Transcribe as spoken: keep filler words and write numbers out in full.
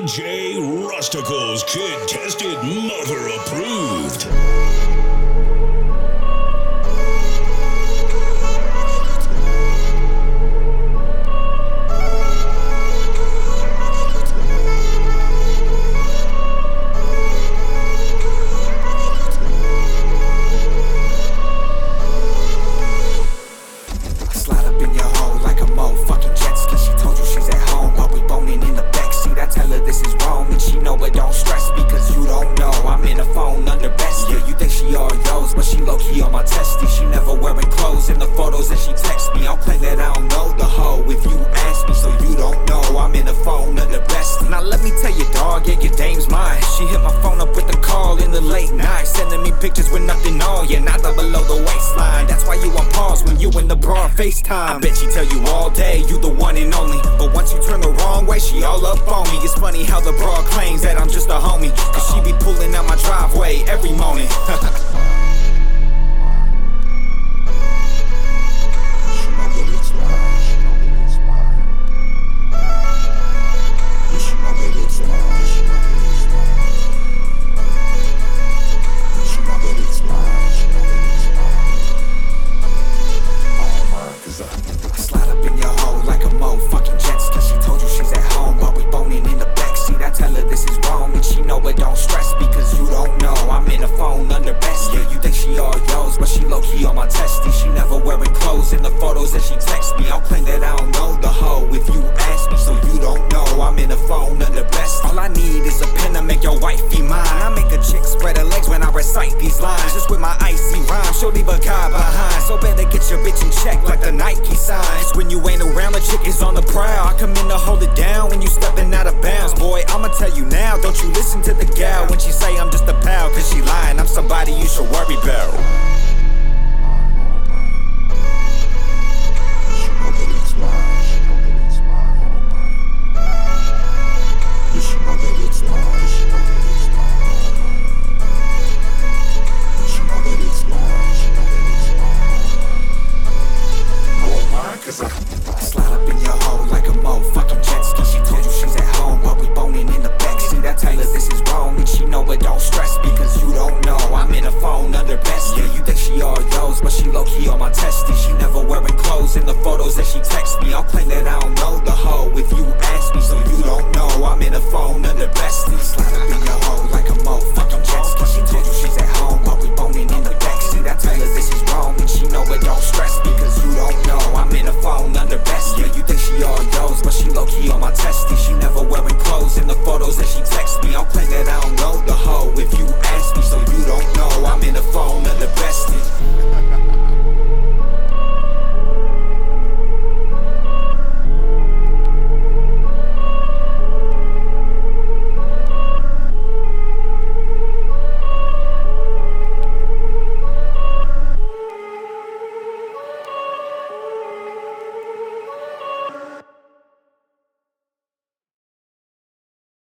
J Rusticles, kid tested, mother approved. Slide up in your hole like a motherfucking jet ski. She told you she's at home, but we boning in the backseat. I tell her this is wrong, and she know it don't stress me, cause you don't know I'm in the phone under bestie. Yeah, you think she all yours, but she low-key on my testy. She never wearing clothes in the photos that she text me. I'll claim that I don't know the hoe if you ask me, so you don't know I'm in the phone under bestie. Now let me tell you, dog, yeah, your dame's mine. She hit my phone up with a call in the late night, sending me pictures with nothing on, yeah, not the below the waistline. That's why you on pause when you in the broad FaceTime. I bet she tell you all day you the one and only, but once you turn the wrong way, she all up on me. It's funny how the broad claims that I'm just a homie, cause she be pulling out my driveway every morning. Slide up in your hole like a motherfucking jet ski. She told you she's at home, but we boning in the backseat. I tell her this is wrong, and she know it don't stress me, cause you don't know I'm in the phone under bestie. Yeah, you think she all yours, but she low-key on my testy. She never wearing clothes in the photos that she text me. I'll claim that I don't know the hoe if you ask me, so you don't know I'm in the phone under bestie. All I need is a pen to make your wifey mine. I make a chick spread her legs when I recite these lines, just with my icy rhyme. She'll leave a guy behind, so better get your bitch in check like the Nike signs. When you ain't around, the chick is on the prowl. I come in to hold it down when you stepping out of bounds. Boy, I'ma tell you now, don't you listen to the gal when she say I'm just a pal, cause she lying, I'm somebody you should worry about. Slide up in your hole like a motherfucking jet ski. She told you she's at home, but we boning in the backseat. I tell her this is wrong, and she know it don't stress me, cause you don't know I'm in the phone under bestie. Yeah, you think she all yours, but she low-key on my testy. She never wearing clothes in the photos that she text me. I'll claim that I